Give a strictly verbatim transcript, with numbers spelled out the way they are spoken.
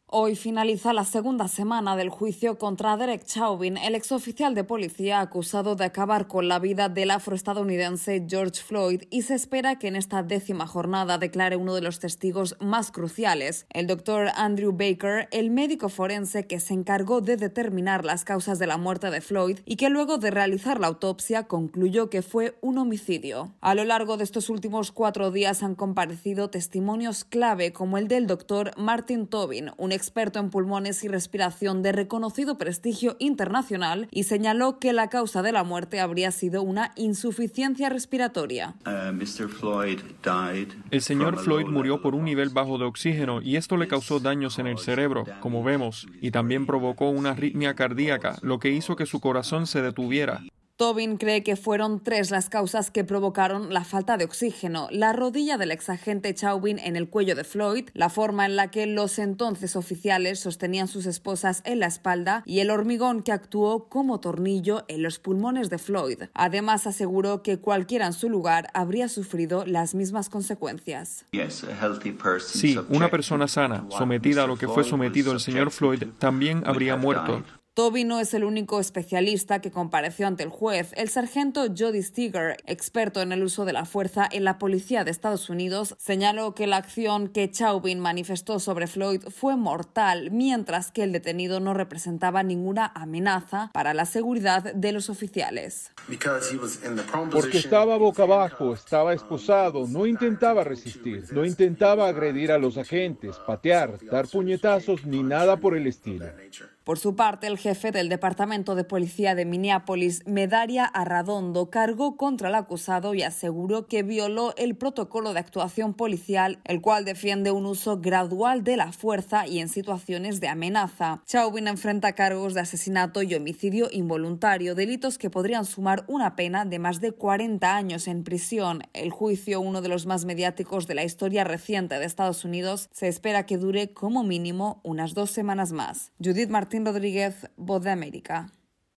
Hoy finaliza la segunda semana del juicio contra Derek Chauvin, el exoficial de policía acusado de acabar con la vida del afroestadounidense George Floyd, y se espera que en esta décima jornada declare uno de los testigos más cruciales, el doctor Andrew Baker, el médico forense que se encargó de determinar las causas de la muerte de Floyd y que luego de realizar la autopsia concluyó que fue un homicidio. A lo largo de estos últimos cuatro días han comparecido testimonios clave como el del doctor Martin Tobin, un experto en pulmones y respiración de reconocido prestigio internacional, y señaló que la causa de la muerte habría sido una insuficiencia respiratoria. Uh, mister Floyd died El señor Floyd murió por un nivel bajo de oxígeno y esto le causó daños en el cerebro, como vemos, y también provocó una arritmia cardíaca, lo que hizo que su corazón se detuviera. Tobin cree que fueron tres las causas que provocaron la falta de oxígeno: la rodilla del exagente Chauvin en el cuello de Floyd, la forma en la que los entonces oficiales sostenían sus esposas en la espalda y el hormigón que actuó como tornillo en los pulmones de Floyd. Además, aseguró que cualquiera en su lugar habría sufrido las mismas consecuencias. Sí, una persona sana, sometida a lo que fue sometido el señor Floyd, también habría muerto. Tobin no es el único especialista que compareció ante el juez. El sargento Jody Steger, experto en el uso de la fuerza en la policía de Estados Unidos, señaló que la acción que Chauvin manifestó sobre Floyd fue mortal, mientras que el detenido no representaba ninguna amenaza para la seguridad de los oficiales. Porque estaba boca abajo, estaba esposado, no intentaba resistir, no intentaba agredir a los agentes, patear, dar puñetazos ni nada por el estilo. Por su parte, el jefe del Departamento de Policía de Minneapolis, Medaria Arradondo, cargó contra el acusado y aseguró que violó el protocolo de actuación policial, el cual defiende un uso gradual de la fuerza y en situaciones de amenaza. Chauvin enfrenta cargos de asesinato y homicidio involuntario, delitos que podrían sumar una pena de más de cuarenta años en prisión. El juicio, uno de los más mediáticos de la historia reciente de Estados Unidos, se espera que dure como mínimo unas dos semanas más. Judith Martín Rodríguez, Voz de América.